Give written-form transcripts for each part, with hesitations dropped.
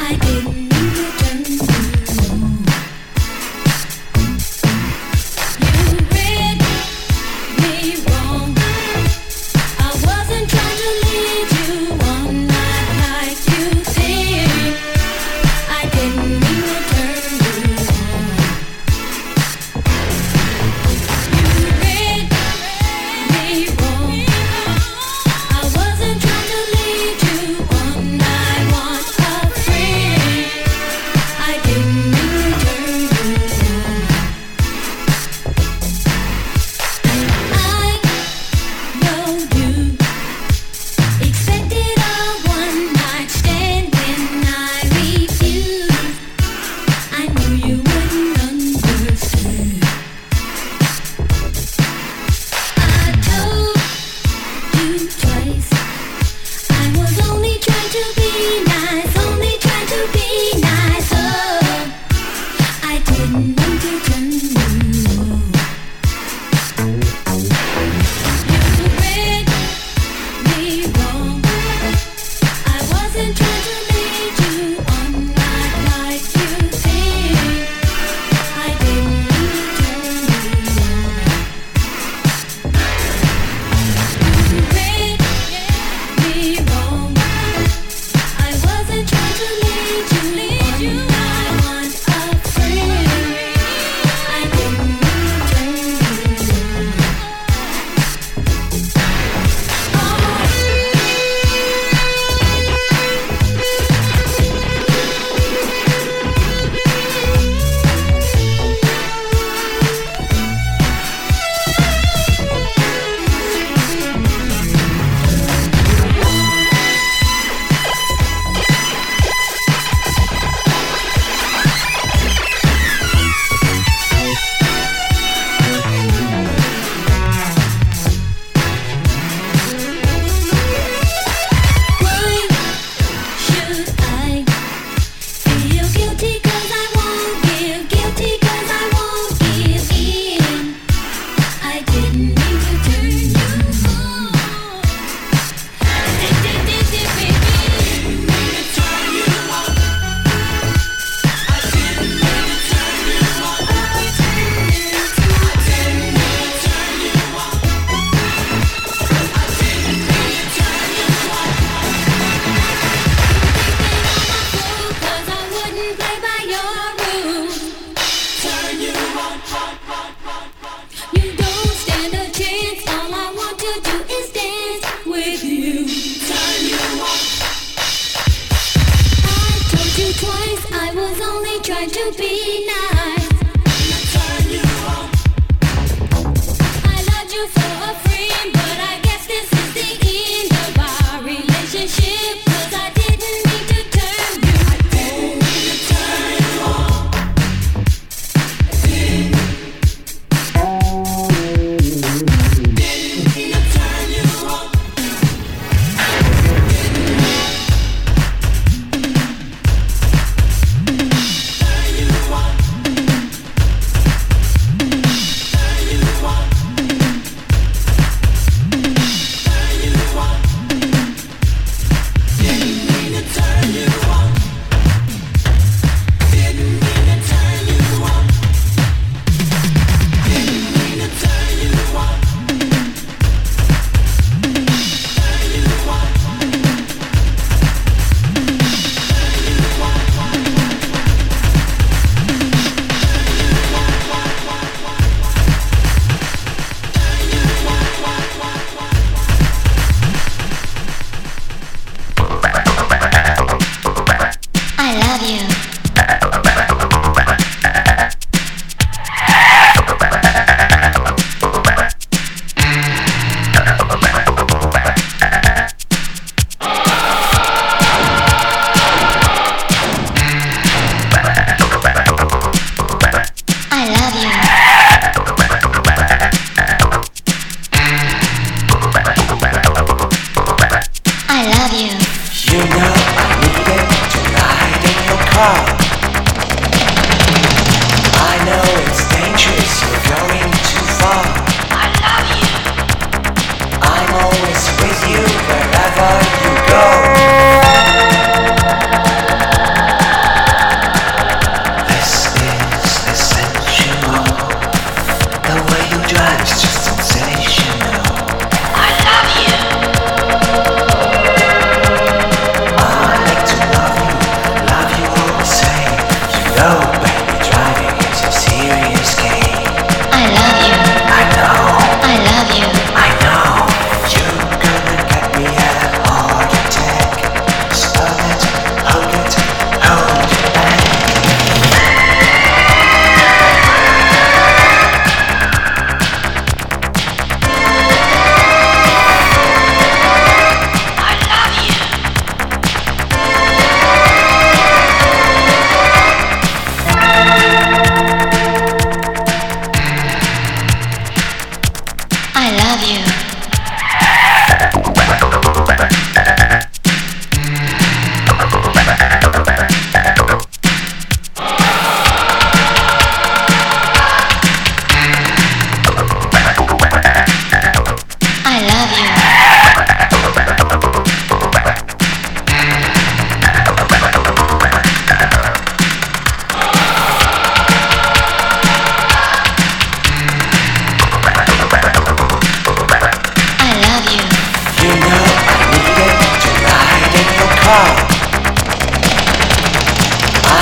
trying to be nice. I loved you for a friend, but I guess this is the end of our relationship. 'Cause I didn't mean to turn you on. Didn't mean to turn you on. Didn't mean to turn you on. You know I looked at tonight in your car.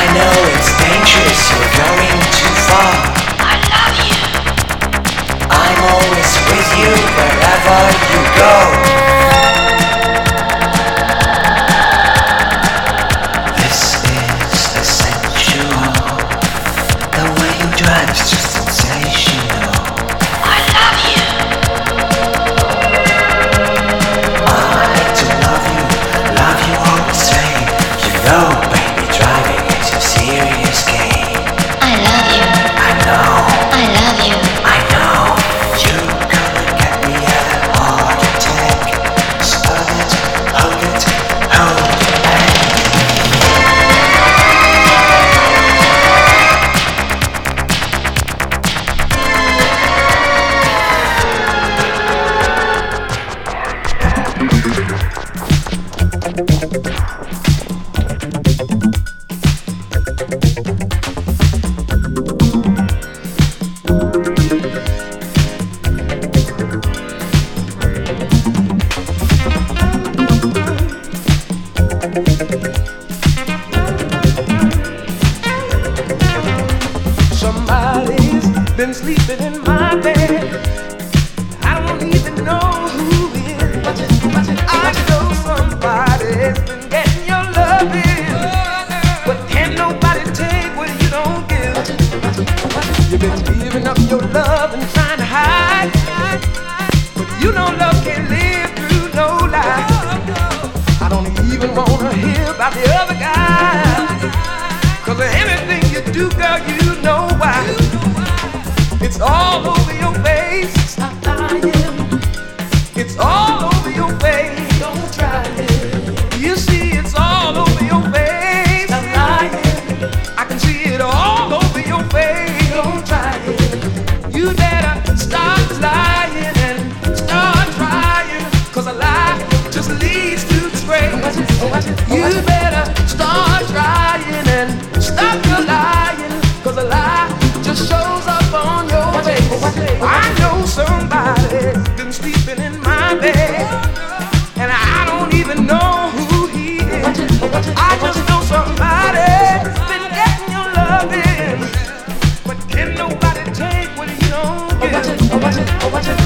know it's dangerous, you're going too far. I love you. I'm always with you wherever you go. This is essential. The way you drive's just sensational. I love you. I do love you all the same. You know, baby, driving is a serious game. I love you. I know, I love you. I know. You gonna get me a heart attack. Spell it, hold it, hold it back. Somebody's been sleeping in my bed. I don't even know who is. I know somebody's been getting your loving, but can't nobody take what you don't give. You've been giving up your love and trying to hide, but you know love can't live through no lie. I don't even wanna hear about the other guy, 'cause of everything you do, girl, you know why. It's all over your face. Stop lying. It's all over your face. Don't try it. You see, it's all over your face. Stop lying. I can see it all over your face. Don't try it. You better stop lying and start trying, 'cause a lie just leads to disgrace. You better start trying and stop your lying, 'cause a lie just shows up on your face. I know somebody's been sleeping in my bed, and I don't even know who he is. I just know somebody's been getting your loving, but can nobody take what you don't give.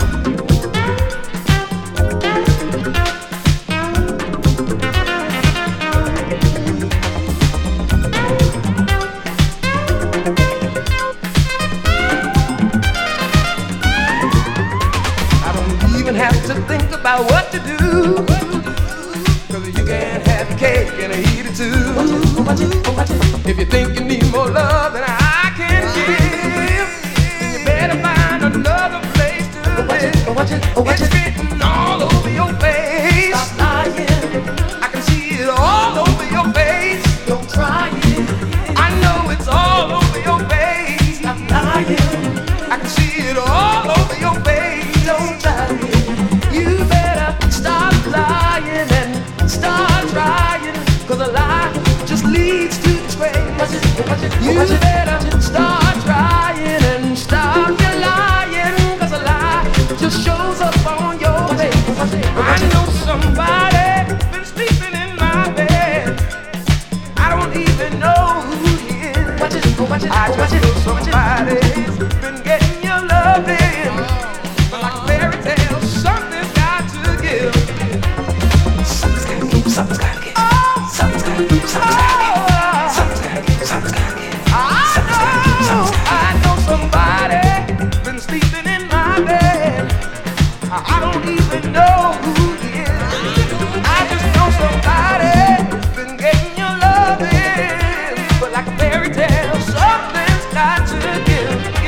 Have to think about what to do, 'cause you can't have cake and eat it too. If you think you need more love than I can give, then you better find another place to live. It's written all over your face. Stop lying. I can see it all over your face. Don't try it. I know it's all over your face. Stop lying. I can see it all over your face. Don't try it. You better stop lying and start trying, 'cause a lie just leads to disgrace. You better start trying and stop your lying, 'cause a lie just shows up on your face. I know somebody been sleeping in my bed. I don't even know who he is. I just know somebody's been getting your loving, like fairy tales. Something's got to give. Something's gotta give, something's gotta give. Something's gotta give, something's gotta give. Something's gotta give, something's gotta give. I know somebody been sleeping in my bed. I don't even know who he is. I just know somebody been getting your loving, but like a fairy tale, something's got to give.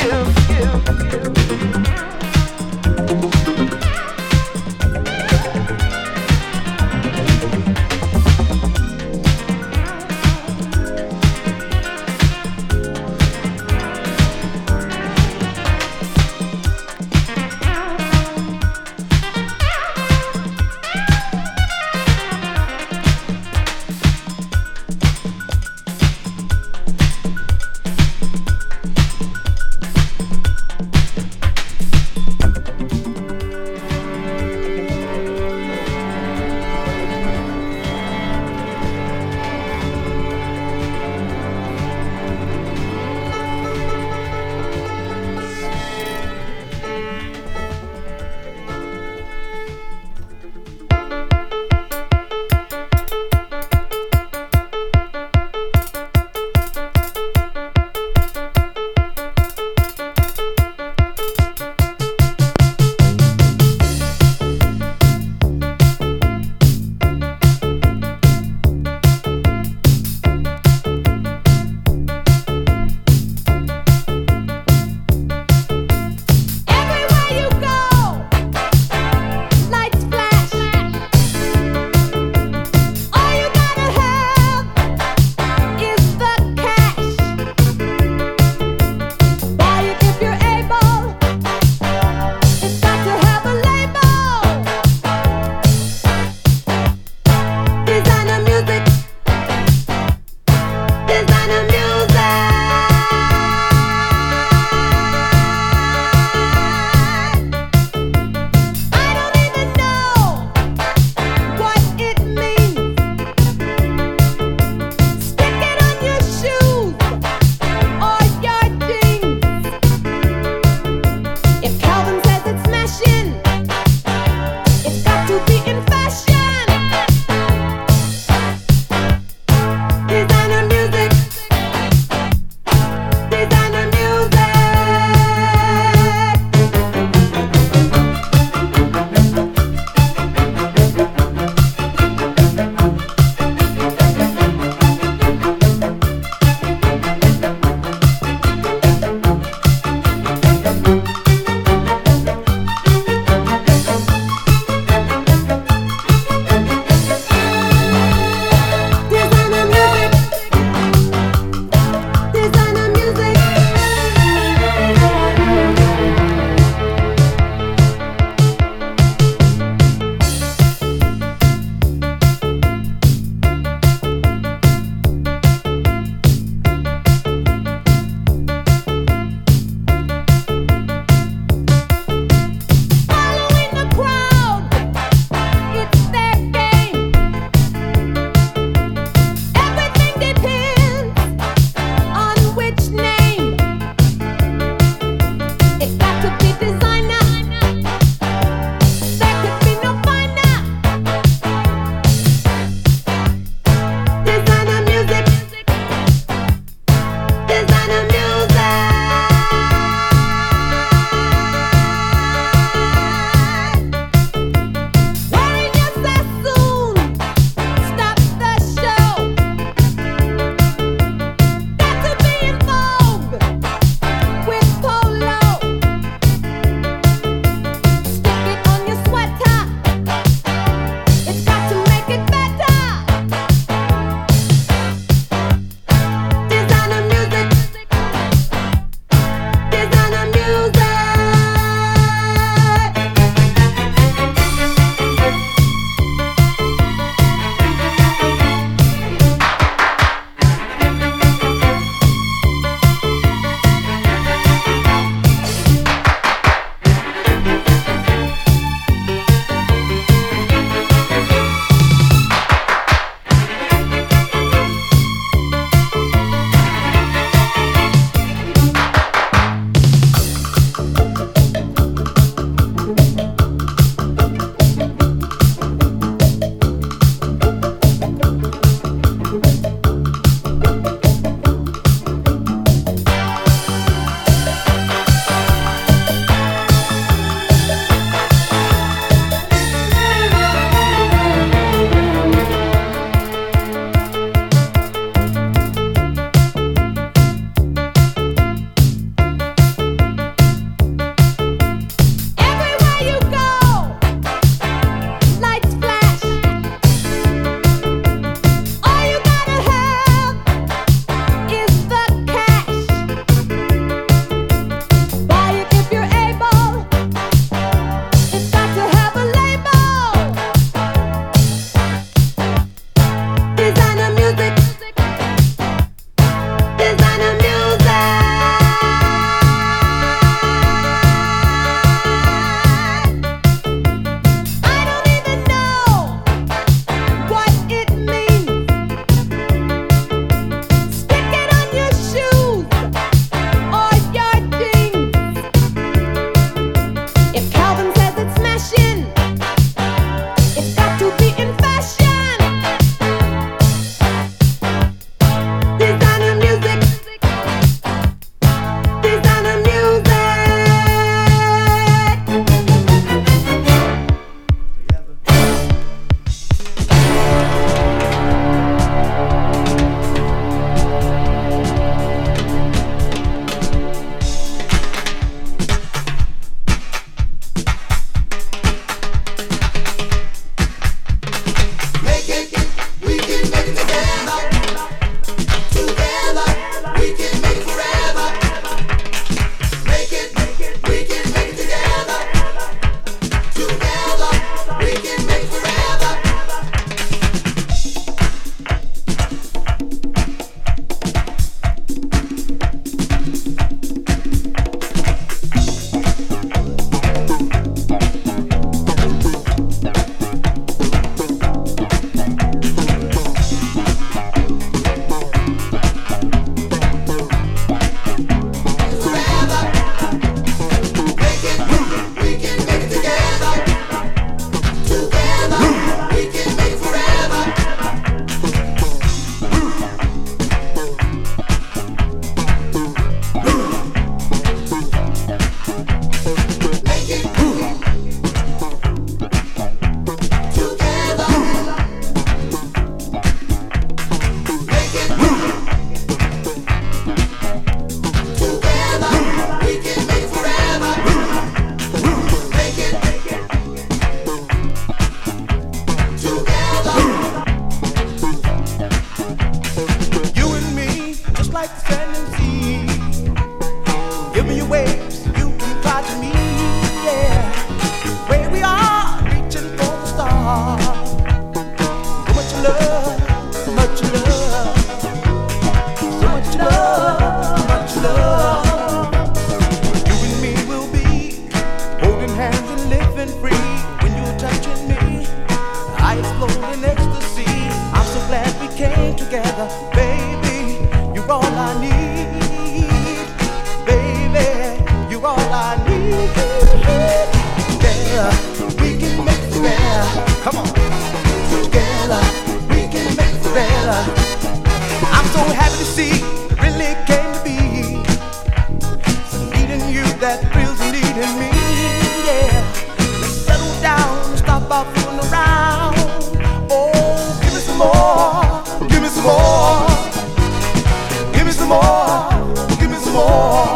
like the sand sea. Give me your waves, you can fly to me, yeah. Where we are, reaching for the stars. So much love, so much love, so much love, so much love. You and me will be holding hands and living free. When you're touching me, I explode in ecstasy. I'm so glad we came together, baby. You're all I need, baby. You're all I need. Together we can make it better. Come on. Together we can make it better. I'm so happy to see it really came to be. So needing you, that feels needing me. Yeah. Let's settle down and stop our fooling around. Oh, give me some more. Give me some more. Give me some more. Give me some more.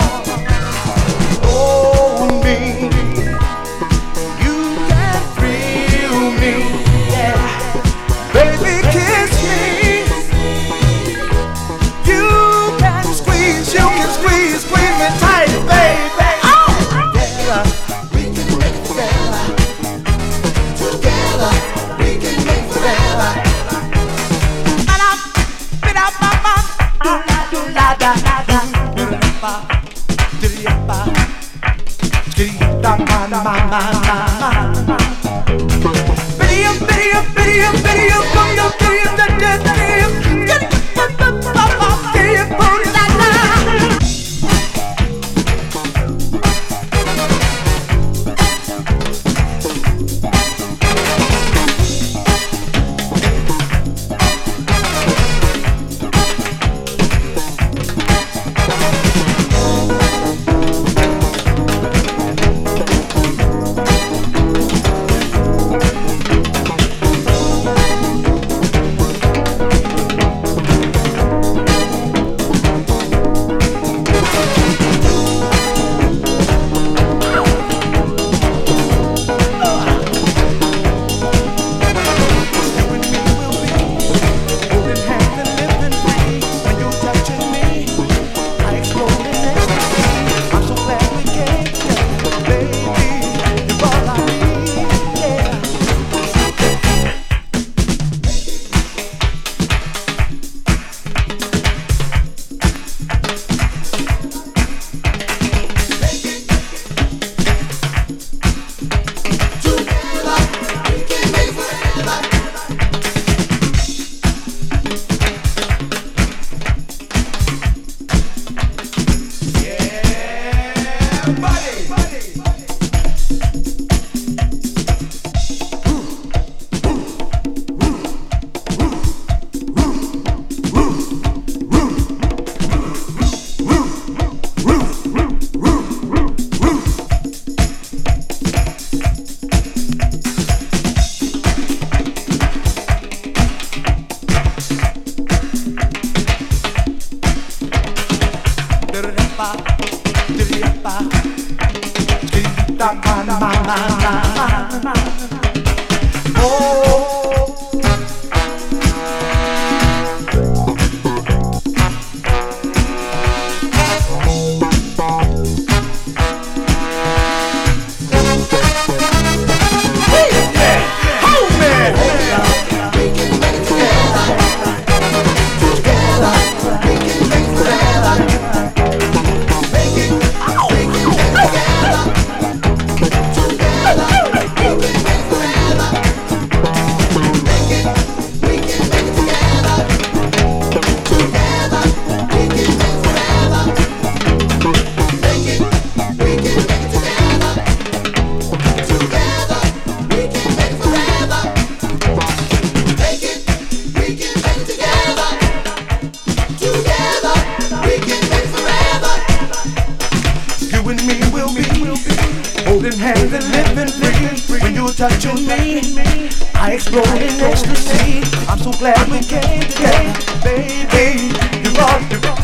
Oh, me. You can thrill me. Yeah. Baby, kiss me. You can squeeze me tight, baby. Oh! Together we can make it better. Together we can make it better. Holding hands and living free. When you're touching me, I explode in ecstasy. I'm so glad we came together, baby. You're all.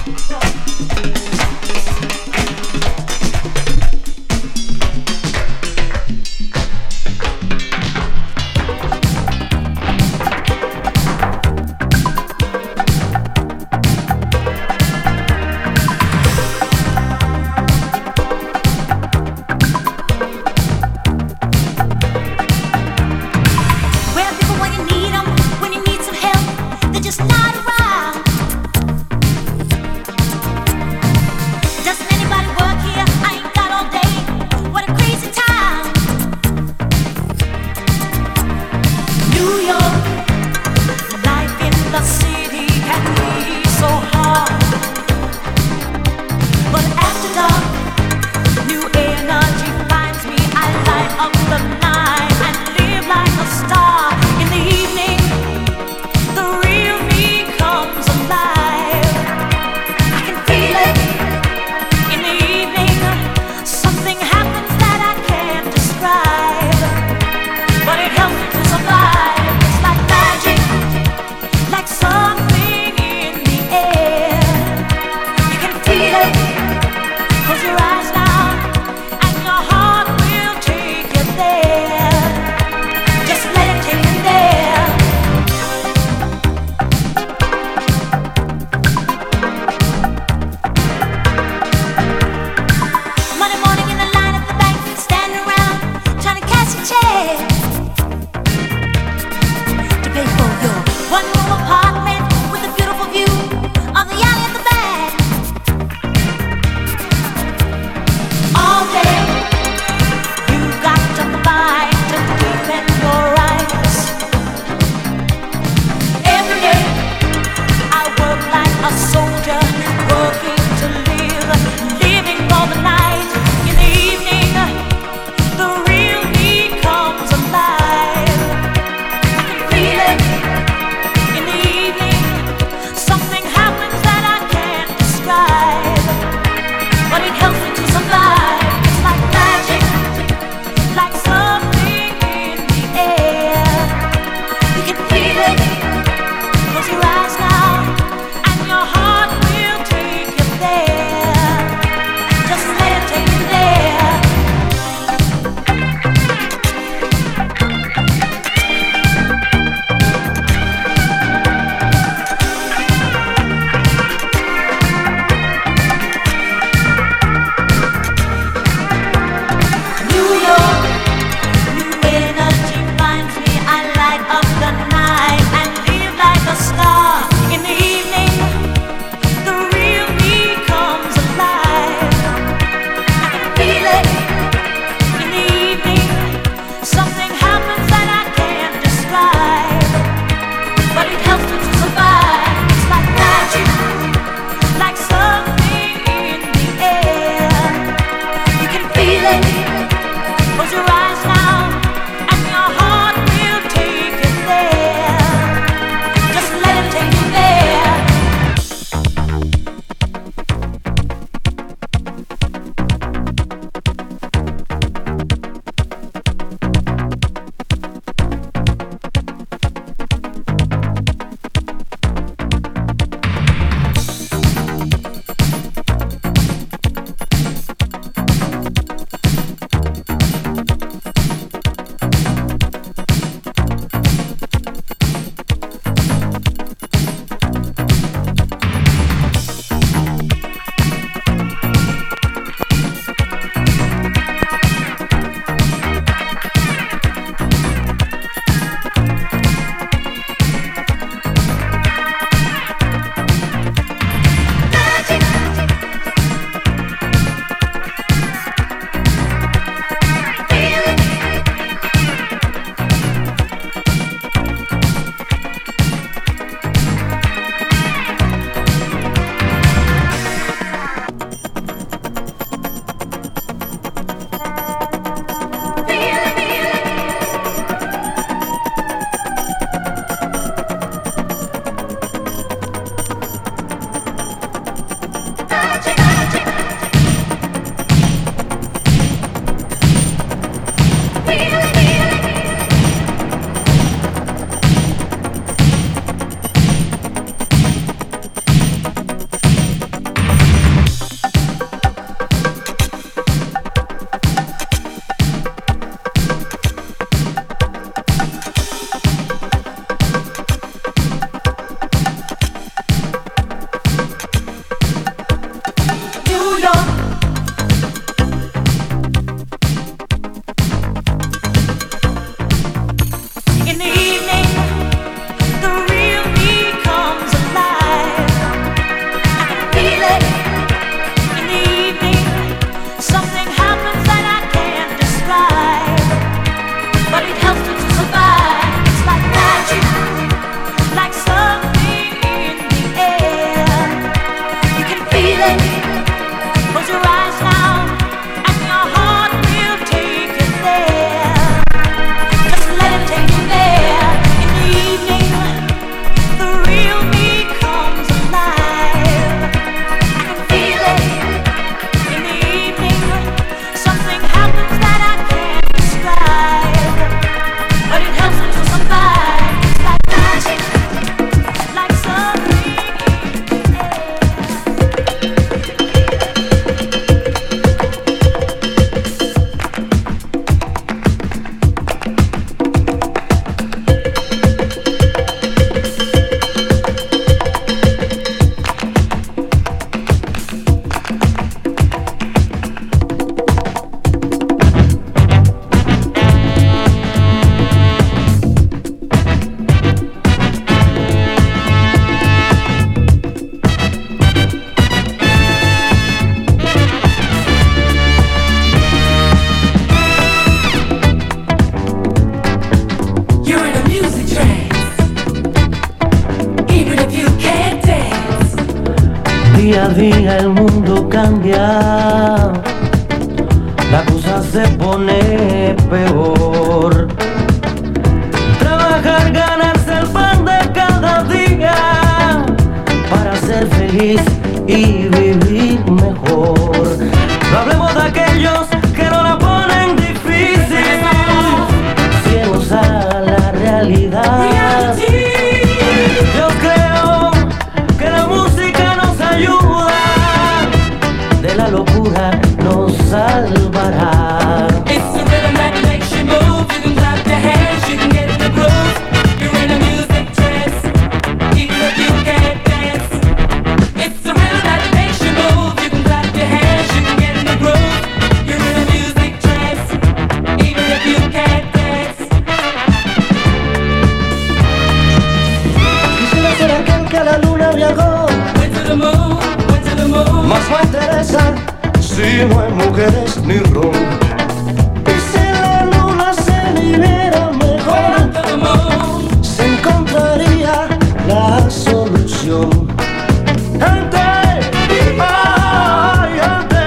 día el mundo cambia, la cosa se pone peor. Trabajar, ganarse el pan de cada día para ser feliz y vivir mejor. No hablemos de aquellos que no la ponen difícil, ciegos a la realidad. Yo creo que la música nos ayuda, de la locura nos salvará. It's the rhythm that makes you move. You can clap your hands, you can get in the groove. You're in a music trance, even if you can't dance. It's the rhythm that makes you move. You can clap your hands, you can get in the groove. You're in a music trance, even if you can't dance. Quisiera ser aquel que a la luna viajó, Went to the moon, went to the moon. mas no interesa si no hay mujeres ni ron. Y si la luna se viviera mejor, Went to the moon. se encontraría la solución. Gente, ay, gente,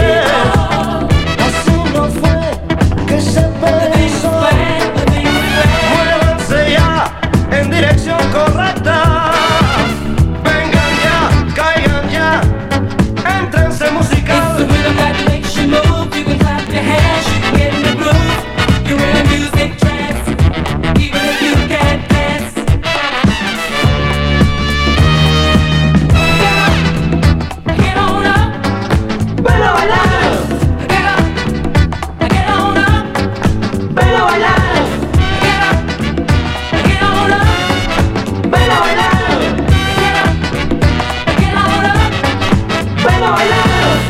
así no fue que se pensó. Muévanse ya en dirección correcta. Vengan ya, caigan ya, éntrense It's the musical. rhythm that makes you move. You can clap your hands, you can get in the groove. You're in a music trance, even if you can't dance. Get on up, Ven a bailar, get up, get on up, ven a bailar, get up, get on up, ven a bailar, get on up. ven a bailar.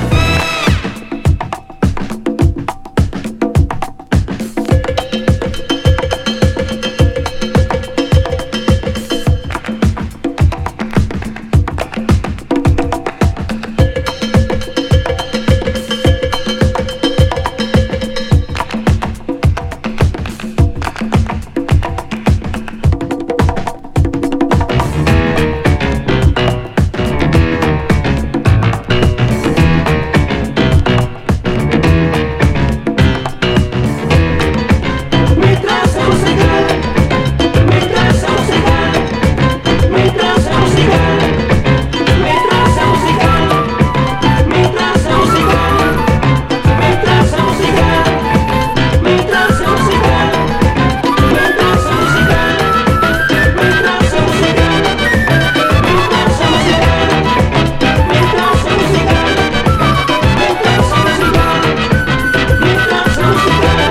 Mi trance musical, mi trance musical, mi trance musical, mi trance musical, mi trance musical, mi trance musical, mi trance musical, mi trance musical, mi trance musical, mi trance musical, mi trance musical, mi trance musical, mi trance musical, mi trance musical.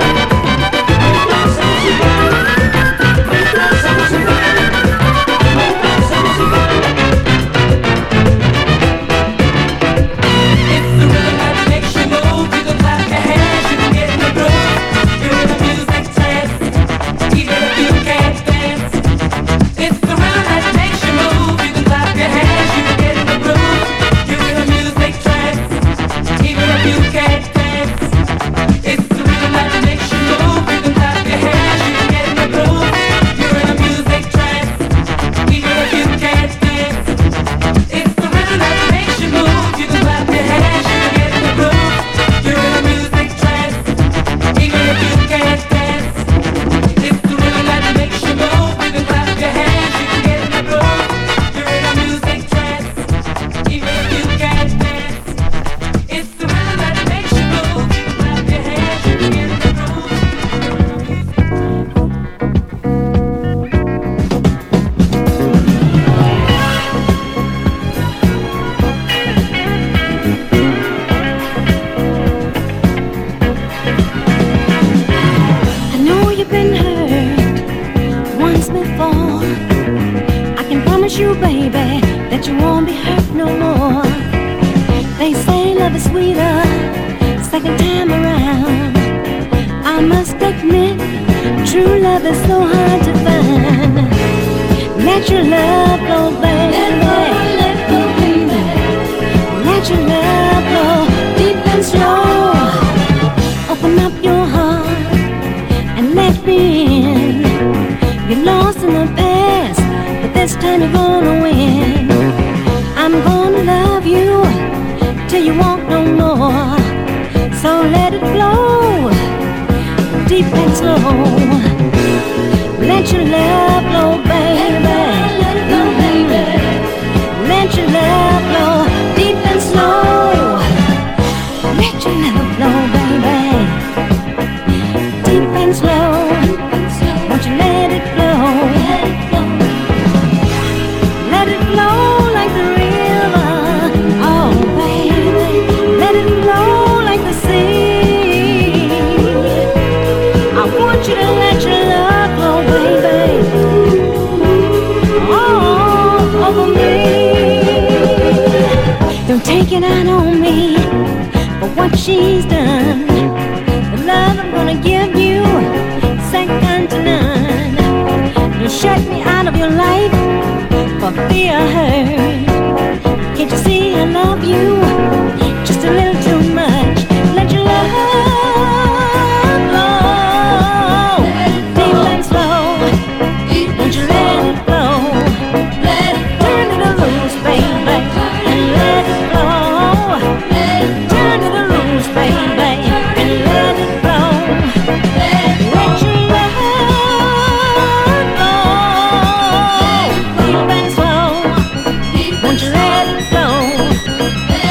It's the rhythm that makes you move. You can clap your hands, you can get in the groove. You're in a music trance, even if you can't dance. It's the rhythm that makes you move. You can clap your hands, you can get in the groove. You're in a music trance, even if you can't dance. It's the rhythm that makes you move. You can clap your hands, you can get in the groove. You're in a music trance, even if you can't dance. It's the rhythm that makes you move. You can clap your hands, you can get in the groove. You're in a music trance, even if you can't dance. It's the rhythm that makes you move. You can clap your hands, you can get in the groove. You're in a music trance, even if you can't dance. It's the rhythm that makes you move. You can clap your hands, you can get in the I know you've been hurt once before. I can promise you, baby, that you won't be hurt no more. They say love is sweeter second time around. I must admit, true love is so hard to find. Let your love go, baby. Let go, baby. Let your love go deep and slow. Open up your heart and let me in. You're lost in the past, but this time you're gonna win. I'm gonna love you slow. Let your love flow, baby. Let your love flow deep and slow. Let your love flow, baby. Deep and slow. Won't you let it flow? Let it flow like the river. Oh, baby. Let it flow like the sea. I want you to let your love flow, baby. All over me. Don't take it out on me for what she's done. The love I'm gonna give you, second to none. You shut me out of your life for fear of hurt. Can't you see I love you just a little too much? Let your love flow deep and slow. Won't you let it flow? Turn it loose, baby, and let it flow. Turn it loose, baby, and let it flow. Let your love flow deep and slow. Won't you let it flow?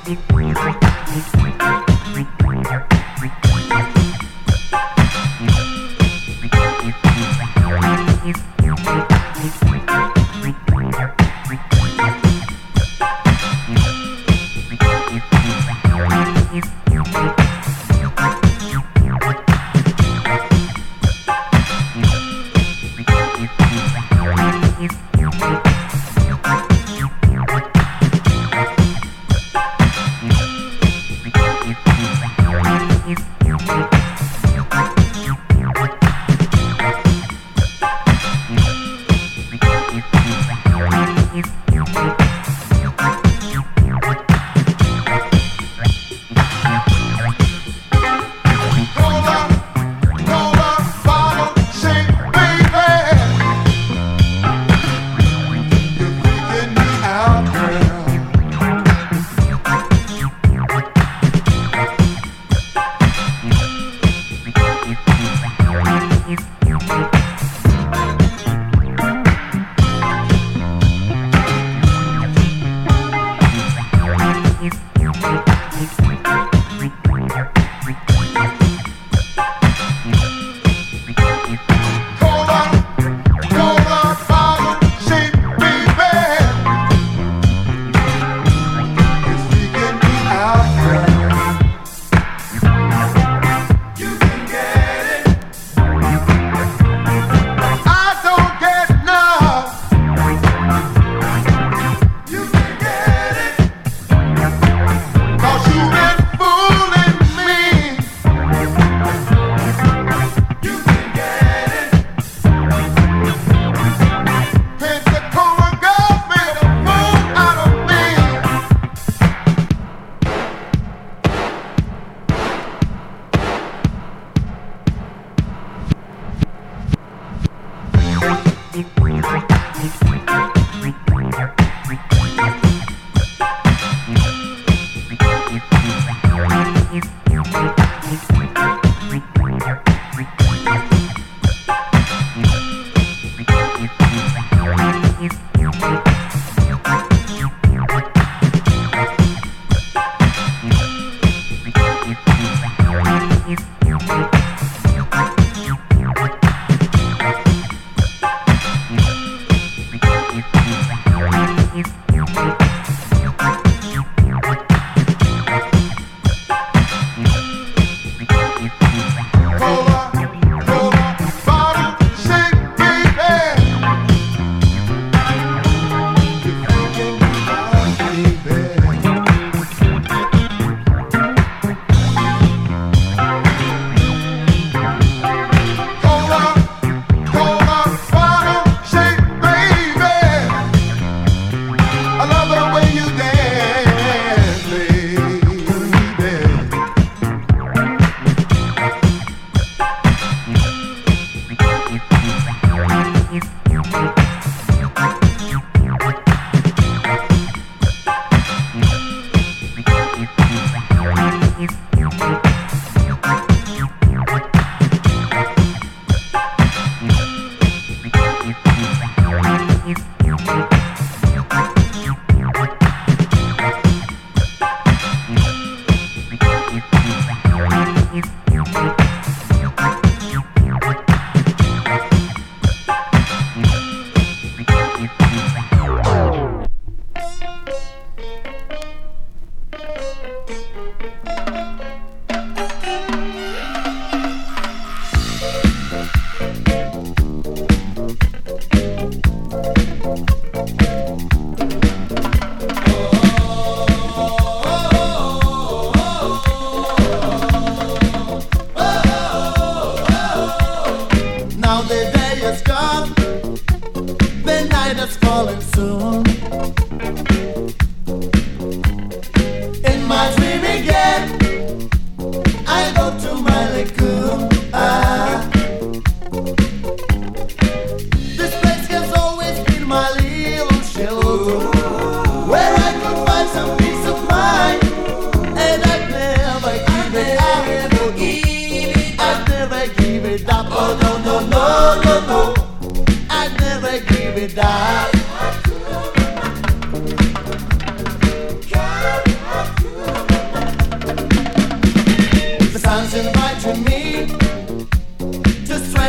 Die.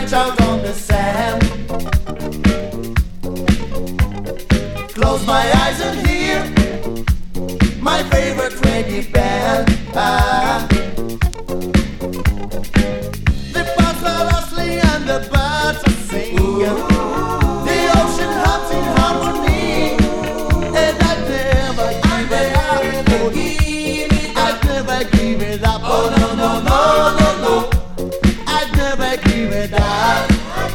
scratch out on the sand. Close my eyes and hear my favorite reggae band. The birds are rustling and the birds are singing. The ocean hums in harmony, and I never give it up. Oh no no no no no, I never give it up.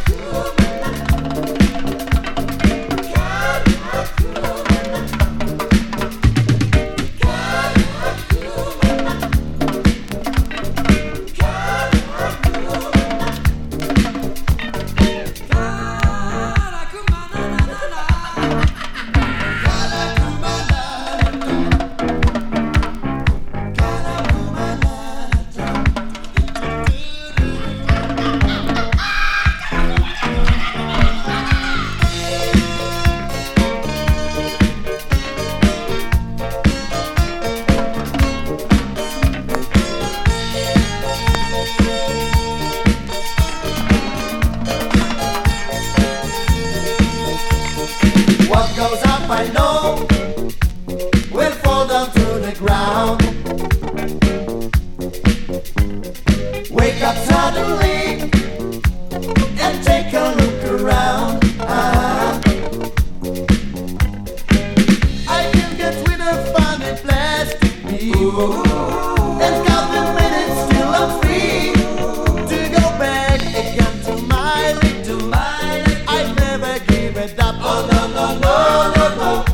What goes up, I know, will fall down to the ground. Wake up suddenly and take a look around. I can get with a funny plastic view, and count the minutes till I'm free to go back again to my little. I never give it up. Oh no no no no no.